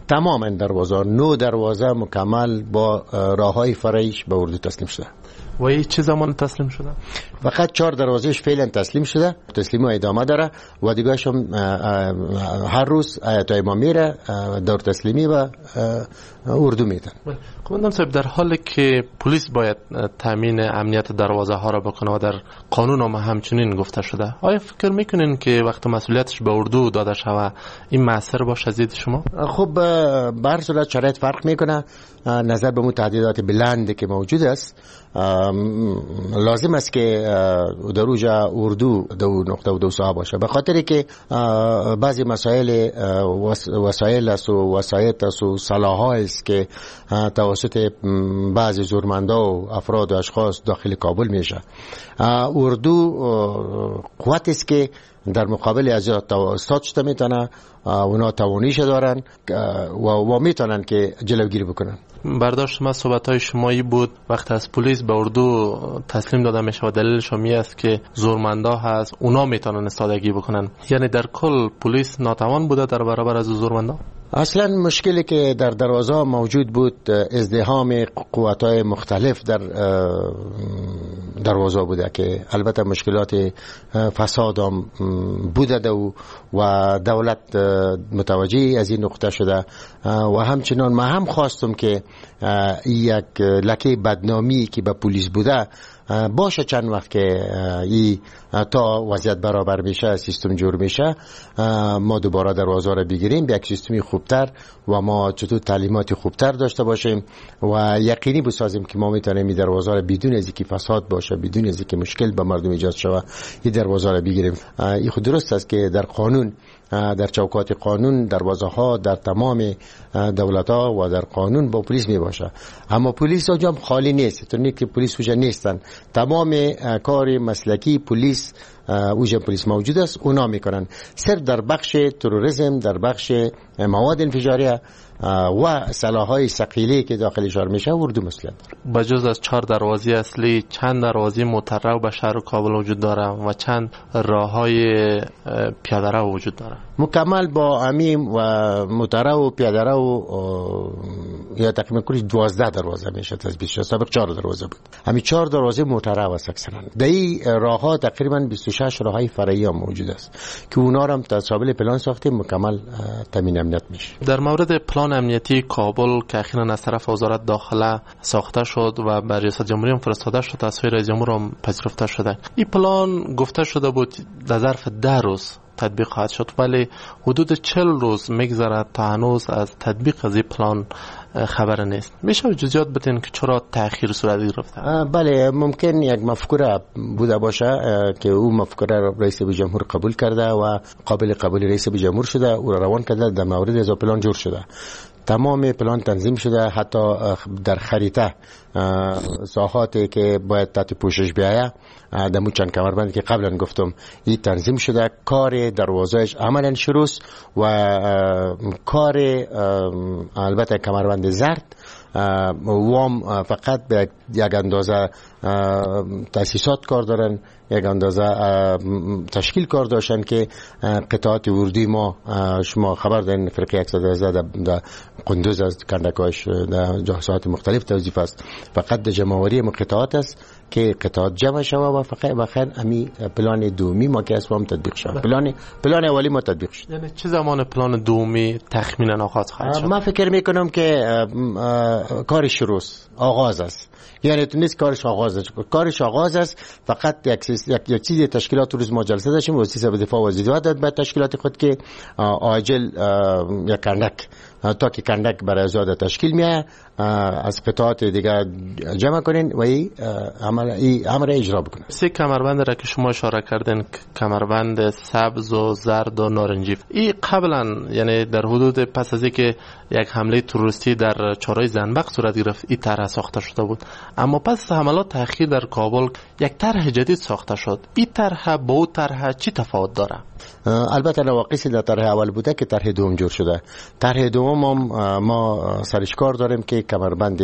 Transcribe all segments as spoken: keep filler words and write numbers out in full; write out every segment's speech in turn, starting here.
تماما دروازه نو دروازه مکمل با راههای فرعیش به اردو تسلیم شده. و این چه زمان تسلیم شده؟ فقط چهار دروازهش فعلا تسلیم شده، تسلیم و ادامه داره و دیگه‌ش هم هر روز آیت‌های میره دور تسلیمی و اردو میدن. قماندان صاحب، در حالی که پلیس باید تامین امنیت دروازه ها را بکنه و در قانون هم همچنین گفته شده، آیا فکر میکنین که وقت مسئولیتش به اردو داده شود این مؤثر باشه از دید شما؟ خب به هر صورت شرایط فرق میکنه. نظر به متعددات بلند که موجود است، لازم است که در اوجا اردو دو نقطه و دو ساعه باشه، به خاطر که بعضی مسائل وسایل است و وسایط است و سلاح است که توسط بعضی زورمندا و افراد و اشخاص داخل کابل میشه. اردو قوت است که در مقابل از استاد شده میتونه، اونا توانیش دارن و, و میتونن که جلوگیری بکنن. برداشت ما صحبت های شمایی بود وقت از پلیس به اردو تسلیم داده میشه و دلیلش هم است که زورمندا هست، اونا میتونن استادگی بکنن. یعنی در کل پلیس ناتوان بوده در برابر از زورمندا؟ اصلا مشکلی که در دروازه موجود بود ازدحام قوت‌های مختلف در دروازه بوده که البته مشکلات فساد هم بوده و, و دولت متوجه از این نقطه شده و همچنان ما هم خواستم که یک لکه بدنامی که به پلیس بوده باشه چند وقت که ای تا وضعیت برابر میشه، سیستم جور میشه، ما دوباره دروازه را بگیریم به یک سیستمی خوبتر و ما چطور تعلیمات خوبتر داشته باشیم و یقینی بسازیم که ما میتونیم این دروازه را بدون از اینکه فساد باشه، بدون از اینکه مشکل به مردم ایجاد شود، این دروازه را بگیریم. این خود درست است که در قانون، در چوکات قانون دروازه ها در تمام دولت ها و در قانون با پلیس می باشه، اما پلیس اونجا خالی نیست. تو نه که پلیس اونجا نیستن، تمام کار مسلکی پلیس اوجا پلیس موجود است، اونا میکنن. صرف در بخش تروریسم، در بخش مواد انفجاریه و سلاح‌های ثقیلی که داخل شهر میشه اردو مسئله داره. بجز از چهار دروازه اصلی چند دروازه مترو به شهر کابل وجود داره و چند راههای پیاده‌رو وجود داره؟ مکمل با امیم و مترو و پیاده‌رو یا تقریبا کلی دوازده دروازه میشه تثبیت شده. سابق چهار دروازه بود، همین چهار دروازه مترو است اکثرا. در این راه‌ها تقریبا بیست و شش راههای فرعی هم موجود است که اونا رو هم تصابل پلان ساختیم، مکمل تامین امنیت میشه. در مورد پلان امنیتی کابل که اخیراً از طرف وزارت داخله ساخته شد و بر ریاست جمهوری هم فرستاده شد، از سوی رئیس جمهور هم پذیرفته شده، این پلان گفته شده بود در ظرف ده روز تطبیق خواهد شد، ولی حدود چهل روز میگذره تا هنوز از تطبیق از این پلان خبر نیست. میشه جزئیات بتین که چرا تأخیر صورت گرفته؟ بله، ممکن یک مفکوره بوده باشه که او مفکوره را رئیس جمهور قبول کرده و قابل قبول رئیس جمهور شده، او را روان کرده، در مورد از پلان جور شده. تمام پلان تنظیم شده، حتی در خریطه ساحاتی که باید تحت پوشش بیایه در مو چند کمربند که قبلا گفتم این تنظیم شده. کار دروازهش عملا شروع و کار البته کمربند زرد وام فقط به یک اندازه تاسیسات کار دارن، یک اندازه تشکیل کار داشتن که قطعات اردوی ما شما خبر دارین فرقه صد و هزده در قندوز از کندکاش در جهات مختلف توظیف است. فقط در جمعوری قطعات است که قطعات جمع شوه و فقط بخیر امی پلان دومی ما که اسمم تطبیق شد. پلان پلان اولی ما تطبیق شد. یعنی چه زمان پلان دومی تخمینا آغاز خواهد شد؟ من فکر میکنم که کارش شروع آغاز است. یعنی تو نیست کارش آغاز است، کارش آغاز است. فقط یک یک, یک چیز تشکیلات روز ما جلسه داشتیم، وزیر دفاع و وزیر داد به تشکیلات خود که عاجل یک کندک تا که کندک برای زیاده تشکیل میه از قطعات دیگه جمع کنین و این عمل این امر اجرا بکنه. سه کمربند را که شما اشاره کردین، کمربند سبز و زرد و نارنجی، این قبلا یعنی در حدود پس از اینکه یک حمله تروریستی در چهارراه زنبق صورت گرفت این طرح ساخته شده بود، اما پس حملات اخیر در کابل یک طرح جدید ساخته شد. این طرح با اون طرح چی تفاوت داره؟ البته نواقصی در طرح اول بوده که طرح دوم جور شده. طرح دوم هم ما سرش کار داریم که کمربند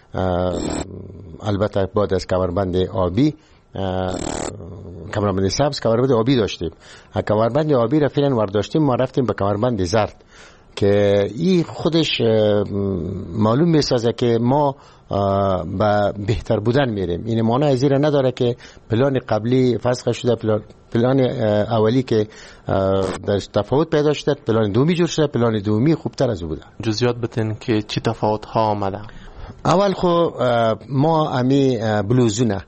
البته بعد از کمربند آبی کمربند سبز کمربند آبی داشتیم. کمربند آبی را فعلا ورداشتیم، ما رفتیم به کمربند زرد که این خودش معلوم میسازه که ما به بهتر بودن میریم. این معنی از این نداره که پلان قبلی فسخ شده، پلان پلان اولی که در تفاوت پیدا شده، پلان دومی جور شده، پلان دومی خوبتر از او بوده. جزئیات بتین که چی تفاوت ها آمده؟ اول خو ما امی بلوزونه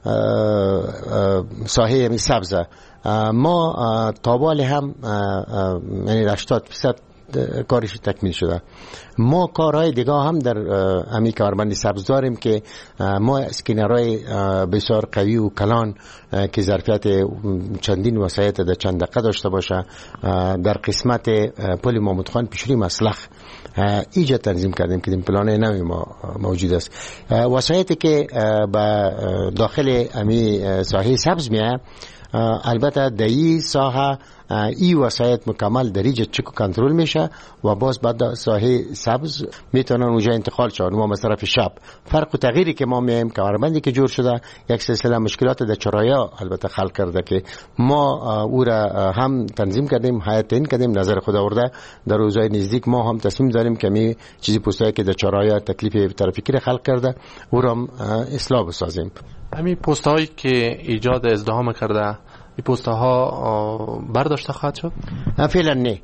ساحه امی سبزه ما تابال هم یعنی هشتاد درصد کارش تکمیل شده. ما کارهای دیگه هم در امی کارمند سبز داریم که ما اسکینرهای بسیار قوی و کلان که ظرفیت چندین وسایط در چند دقیقه داشته باشه در قسمت پل محمود خان پیشوری مسلخ ایجا تنظیم کردیم که این پلان نوی ما موجود است. وسایطی که به داخل امی ساحه سبز میه البته در این ساحه ای وسایط مکمل در اینجا چک و کنترل میشه و باز بعد ساحه سبز میتونن اونجا انتقال شون. ما از طرف شب فرق و تغییری که ما میایم کارمندی که جور شده یک سلسله مشکلات در چرایا البته خلق کرده که ما او را هم تنظیم کردیم، هیئت تعیین کردیم، نظر خود آورده در روزهای نزدیک ما هم تصمیم داریم که می چیزی پوستایی که در چرایا تکلیف ترافیکی را خلق کرده او را اصلاح بسازیم. همین پست‌هایی که ایجاد ازدحام کرده این پست‌ها برداشته خواهد شد؟ فعلا نه.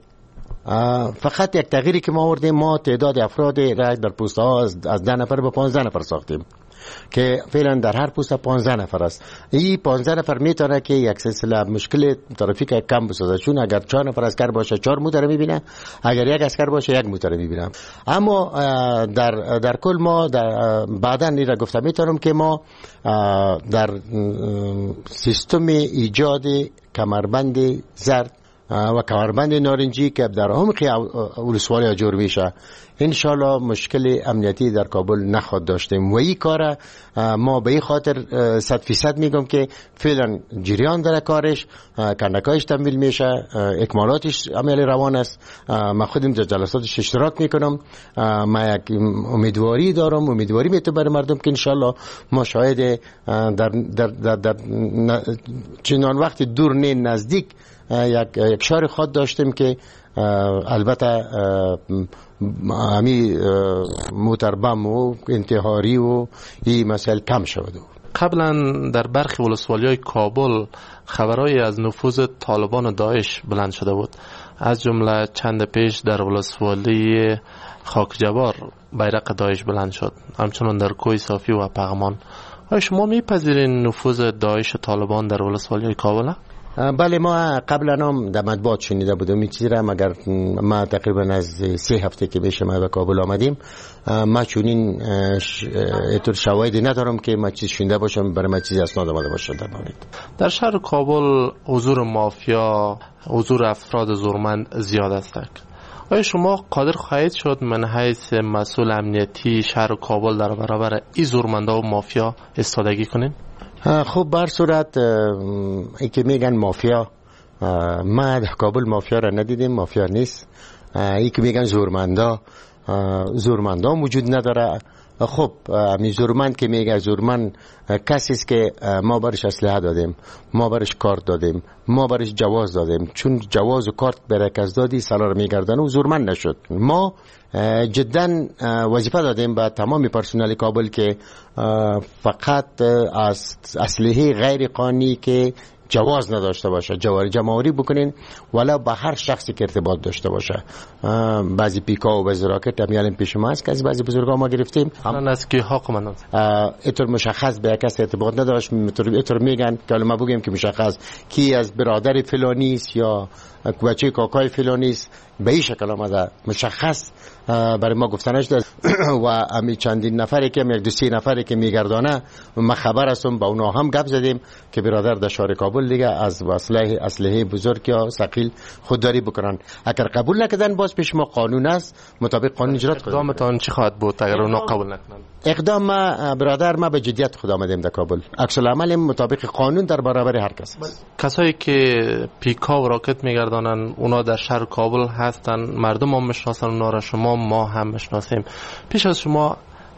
فقط یک تغییری که ما آوردیم، ما تعداد افراد را در پست‌ها از ده نفر به پانزده نفر ساختیم که فعلا در هر پست پانزده نفر است. این پانزده نفر میتونه که یک سلسله مشکل ترافیک کم بسازه، چون اگر چهار نفر اسکر باشه چهار موتور میبینه، اگر یک اسکر باشه یک موتور میبینه. اما در در کل ما در بعدا این را گفتم میتونم که ما در سیستم ایجاد کمربند زرد و کمربند نارنجی که در عمق ولسوالی جور میشه انشالله مشکل امنیتی در کابل نخواهد داشتیم و این کار ما به این خاطر صد فیصد میگم که فعلا جریان داره کارش، کندکایش تمویل میشه، اکمالاتش عمل روان است. من خودم در جلساتش اشتراک میکنم. ما یک امیدواری دارم، امیدواری میتونم برای مردم که انشالله ما شاید در, در, در, در چنان وقت دور نه نزدیک یک یک شهر خود داشتیم که البته همی موتربم و انتحاری و این مسائل کم شود. قبلا در برخی ولسوالی‌های کابل خبرهای از نفوذ طالبان و داعش بلند شده بود، از جمله چند پیش در ولسوالی خاک جبار بیرق داعش بلند شد، همچنان در کوه صافی و پغمان. آیا شما میپذیرین نفوذ داعش و طالبان در ولسوالی‌های کابل؟ بله، ما قبلا هم در مطبوعات شنیده بودم این چیزی را، مگر ما تقریبا از سه هفته که میشه ما به کابل آمدیم ما چونین اتور شواهدی ندارم که ما چیز شنیده باشم برای ما چیزی اسناد آمده باشه در مورد. در شهر کابل حضور مافیا، حضور افراد زورمند زیاد است. آیا شما قادر خواهید شد من حیث مسئول امنیتی شهر کابل در برابر این زورمندا و مافیا ایستادگی کنین؟ خب بر صورت ای که میگن مافیا، ما در کابل مافیا را ندیدیم، مافیا نیست. ای که میگن زورمندا، زورمندا وجود نداره. خب می زورمند که میگه زورمند کسی است که ما برش اسلحه دادیم، ما برش کارت دادیم، ما برش جواز دادیم، چون جواز و کارت برای کس دادی سالار میگردن و زورمند نشد. ما جدا وظیفه دادیم به تمام پرسنل کابل که فقط از اسلحه غیر قانونی که جواز نداشته باشه جواری جمعوری بکنین، ولی با هر شخصی که ارتباط داشته باشه. بعضی پیکا و بعضی راکت همیالیم پیش ما است که از بعضی بزرگا ما گرفتیم. هم از کی حق من اینطور مشخص به کس ارتباط نداشت، اینطور میگن که ما بگیم که مشخص کی از برادر فلانی است یا بچه کاکای فلانی است، به این شکل آمده مشخص برای ما گفتنش داد. و امی چندین نفری که یک دو سی نفری که میگردانه ما خبر هستم با اونا هم گپ زدیم که برادر در شهر کابل دیگه از اسلحه اسلحه بزرگ یا ثقیل خودداری بکنن. اگر قبول نکردن باز پیش ما قانون است، مطابق قانون اجرا کنیم. اقدامتان چی خواهد بود اگر اونا قبول نکنن؟ اقدام ما برادر ما به جدیت خود آمدیم در کابل، عکس العمل مطابق قانون در برابر هر کس است. کسایی که پیکا و راکت میگردانن اونا در شهر کابل هستن، مردم هم میشناسن اونا را، شما ما هم میشناسیم. پیش از شما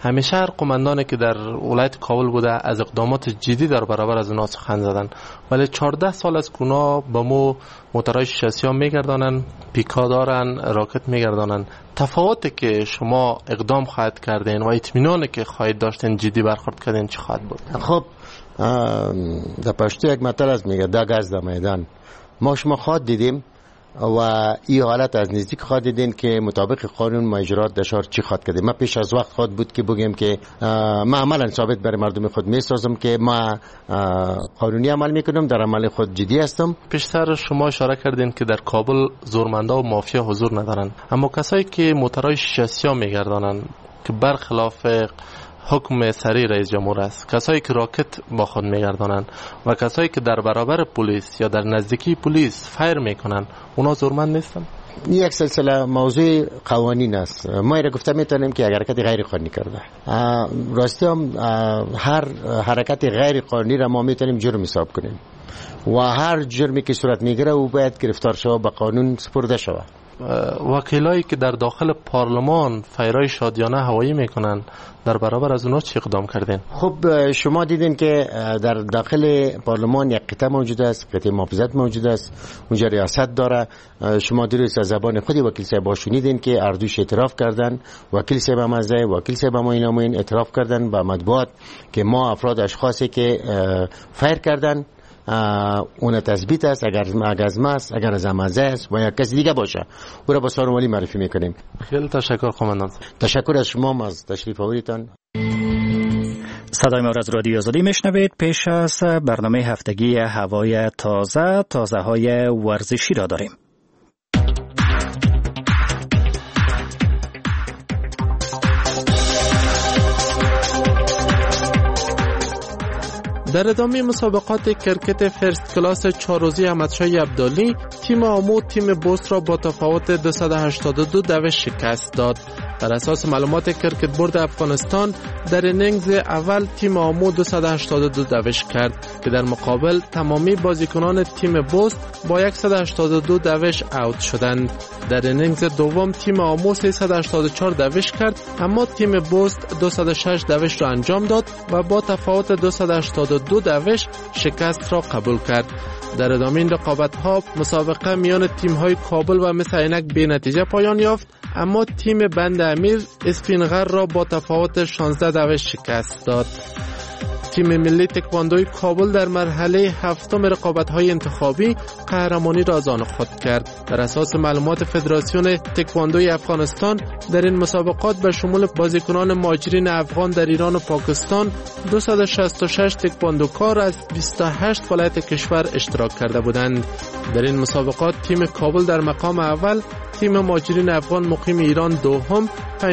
همیشه هر قماندانی که در ولایت کابل بوده از اقدامات جدی در برابر از اونا سخن زدن، ولی چهارده سال از اونا با مو موترهای شاسی ها میگردانن، پیکا دارن، راکت میگردانن. تفاوتی که شما اقدام خواهد کردین و اطمینانی که خواهید داشتین جدی برخورد کردین چه خواهد بود؟ خب در پشتو یک مطلب از میگه دا گز در میدان. ما شما خواهد دیدیم و این حالت از نزدیک خواهد دیدین که مطابق قانون ما اجرات دشار چی خواهد کردیم. ما پیش از وقت خواهد بود که بگیم که ما عملا ثابت برای مردم خود میسازم که ما قانونی عمل میکنم، در عمل خود جدی هستم. پیشتر شما اشاره کردین که در کابل زورمندا و مافیا حضور ندارن، اما کسایی که موترهای شاسیا میگردانن که برخلاف حکم سری رئیس جمهور است، کسایی که راکت با خود میگردانن و کسایی که در برابر پلیس یا در نزدیکی پلیس فایر میکنن، اونا زورمند نیستن؟ یک سلسله موضوع قوانین است. ما ایره گفته میتونیم که حرکت غیر قانونی کرده. راستی هم هر حرکت غیر قانونی را ما میتونیم جرم حساب کنیم و هر جرمی که صورت میگیره او باید گرفتار شود، به قانون سپرده شود. وکیلایی که در داخل پارلمان فایرای شادیانه هوایی میکنن، در برابر از اونا چی اقدام کردین؟ خب شما دیدین که در داخل پارلمان یک قطعه موجود است، قطعه محافظت موجود است، اونجا ریاست داره. شما دیروز از زبان خودی وکیل صاحب شنیدین که اردوش اعتراف کردن، وکیل صاحب هم از وکیل صاحب هم اینا موین اعتراف کردن با مطبوعات که ما افراد اشخاصی که فایر کردن اون تثبیت است، اگر اگر از ما است، اگر از امازه است و یا کسی دیگه باشه او را با سارمالی معرفی میکنیم. خیلی تشکر قماندان. تشکر از شما از تشریف آوریدتان. صدای ما را از رادیو آزادی میشنوید. پیش از برنامه هفتگی هوای تازه، تازه های ورزشی را داریم. در ادامه مسابقات کرکت فرست کلاس چهار روزی احمدشاه عبدالی، تیم آمو تیم بوست را با تفاوت دویست و هشتاد و دو دوش شکست داد. بر اساس معلومات کرکت بورد افغانستان، در اینینگز اول تیم آمو دویست و هشتاد و دو دوش کرد که در مقابل تمامی بازیکنان تیم بوست با صد و هشتاد و دو دوش اوت شدند. در اینینگز دوم تیم آمو سیصد و هشتاد و چهار دوش کرد، اما تیم بوست دویست و شش دوش را انجام داد و با تفاوت دویست و هشتاد و دو دوش شکست را قبول کرد. در ادامه این رقابت‌ها مسابقه میان تیم‌های کابل و مس عینک به نتیجه پایان یافت، اما تیم بند امیر اسپینغر را با تفاوت شانزده دوش شکست داد. تیم ملی تکواندوی کابل در مرحله هفتم رقابت‌های انتخابی قهرمانی را از آن خود کرد. بر اساس معلومات فدراسیون تکواندوی افغانستان، در این مسابقات به شمول بازیکنان مهاجرین افغان در ایران و پاکستان دویست و شصت و شش تکواندوکار از بیست و هشت ولایت کشور اشتراک کرده بودند. در این مسابقات تیم کابل در مقام اول، تیم مهاجرین افغان مقیم ایران دوم،